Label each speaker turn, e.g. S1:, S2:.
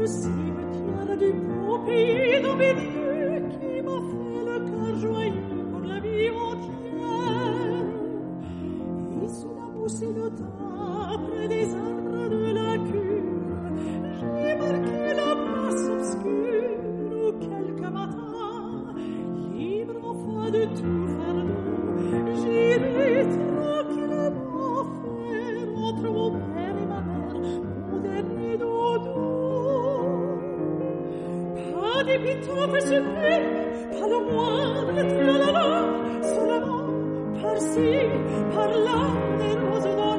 S1: cimetière du beau pays d'Auvergne qui m'a fait le cœur joyeux pour la vie entière. Et sous la mousse et le tas, près des arbres de la cure, j'ai marqué la place obscure où quelques matins, libre enfin de tout fardeau, j'irai tranquillement faire entre mon père et ma mère mon dernier dodo. Pas d'épitaphe superbe, pas le moindre tralala, seulement par-ci, par-là, des roses d'or